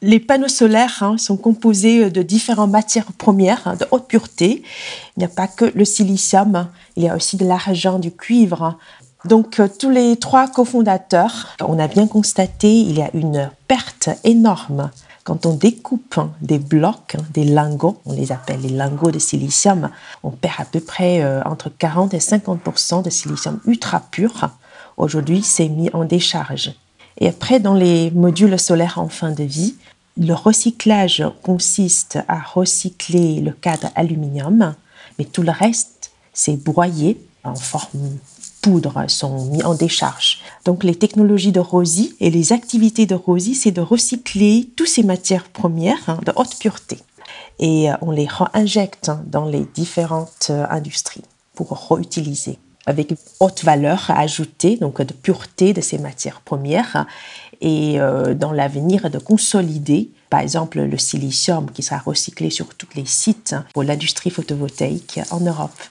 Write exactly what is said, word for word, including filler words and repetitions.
Les panneaux solaires hein, sont composés de différentes matières premières hein, de haute pureté. Il n'y a pas que le silicium, il y a aussi de l'argent, du cuivre. Donc, euh, tous les trois cofondateurs, on a bien constaté il y a une perte énorme. Quand on découpe des blocs, des lingots, on les appelle les lingots de silicium, on perd à peu près euh, entre quarante et cinquante pour cent de silicium ultra pur. Aujourd'hui, c'est mis en décharge. Et après, dans les modules solaires en fin de vie, le recyclage consiste à recycler le cadre aluminium, mais tout le reste, c'est broyé en forme poudre, sont mis en décharge. Donc les technologies de Rosy et les activités de Rosy, c'est de recycler toutes ces matières premières hein, de haute pureté. Et on les réinjecte dans les différentes industries pour réutiliser avec haute valeur ajoutée, donc de pureté de ces matières premières, et euh, dans l'avenir de consolider, par exemple, le silicium qui sera recyclé sur tous les sites pour l'industrie photovoltaïque en Europe.